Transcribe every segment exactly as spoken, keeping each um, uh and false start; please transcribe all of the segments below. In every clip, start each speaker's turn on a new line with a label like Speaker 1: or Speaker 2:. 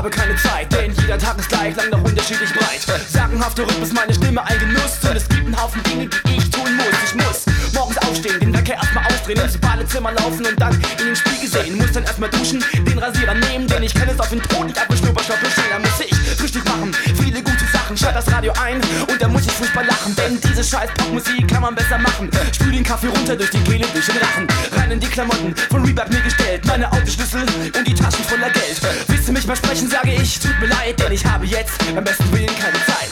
Speaker 1: habe keine Zeit, denn jeder Tag ist gleich lang, doch unterschiedlich breit. Sagenhafter Rhythmus, meine Stimme ein Genuss, und es gibt einen Haufen Dinge, die ich tun muss. Ich muss morgens aufstehen, den Wecker erstmal ausdrehen, ins Badezimmer laufen und dann in den Spiegel sehen. Muss dann erstmal duschen, den Rasierer nehmen, denn ich kann es auf den Thron nicht abgeschnupperstopp bestehen. Dann muss ich Frühstück machen, viele gute Sachen, schalt das Radio ein und dann muss ich furchtbar lachen, denn diese scheiß Popmusik kann man besser machen. Spül den Kaffee runter durch die Kehle, durch den Rachen, rein in die Klamotten von Reebok mir gestellt, meine Autoschlüssel und die Taschen voller Geld. Willst du mich mal sprechen, sage ich, tut mir leid, denn ich habe jetzt beim besten Willen keine Zeit.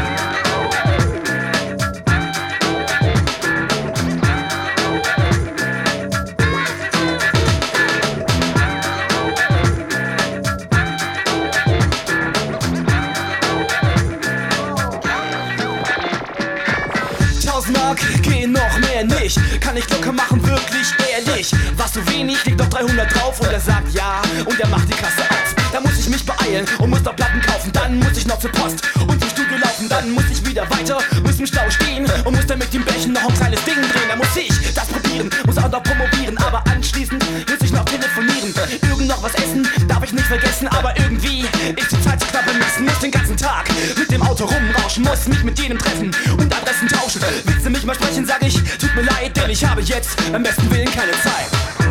Speaker 1: Mark gehen noch mehr nicht, kann ich locker machen, wirklich ehrlich. Was so wenig, liegt doch dreihundert drauf und er sagt ja und er macht die Kasse auf. Da muss ich mich beeilen und muss noch Platten kaufen, dann muss ich noch zur Post und zum Studio laufen, dann muss ich wieder weiter, muss im Stau stehen und muss dann mit dem Bächen noch ein kleines Ding drehen. Da muss ich das probieren, muss auch noch promovieren, aber anschließend muss ich noch telefonieren. Irgend noch was essen, darf ich nicht vergessen, aber irgendwie ist die Zeit zu knapp bemessen. Muss den ganzen Tag mit dem Auto rumrauschen, muss mich mit jedem treffen und Adressen tauschen. Willst du mich mal sprechen, sag ich, tut mir leid, denn ich habe jetzt beim besten Willen keine Zeit.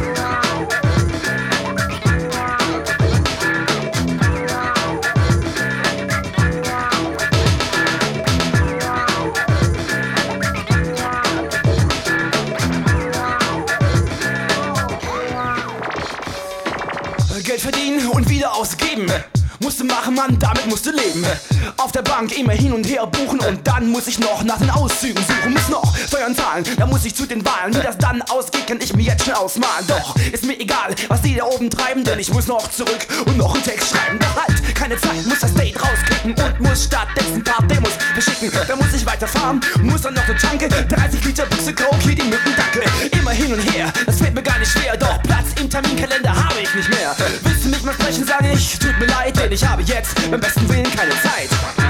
Speaker 1: Geld verdienen und wieder ausgeben. Musste machen, Mann, damit musste leben. Auf der Bank immer hin und her buchen und dann muss ich noch nach den Auszügen suchen. Muss noch Steuern zahlen, dann muss ich zu den Wahlen. Wie das dann ausgeht, kann ich mir jetzt schon ausmalen. Doch ist mir egal, was die da oben treiben, denn ich muss noch zurück und noch einen Text schreiben. Doch halt, keine Zeit, muss das Date rausklicken und muss stattdessen ein paar Demos verschicken. Dann muss ich weiterfahren, muss dann noch zur Tanke, dreißig Liter Büchse Coke, hier die Mückendacke. Immer hin und her, das fällt mir gar nicht schwer, doch Platz im Terminkalender habe ich nicht mehr. Willst du mich mal sprechen, sage ich, tut mir leid, denn ich habe jetzt beim besten Willen keine Zeit.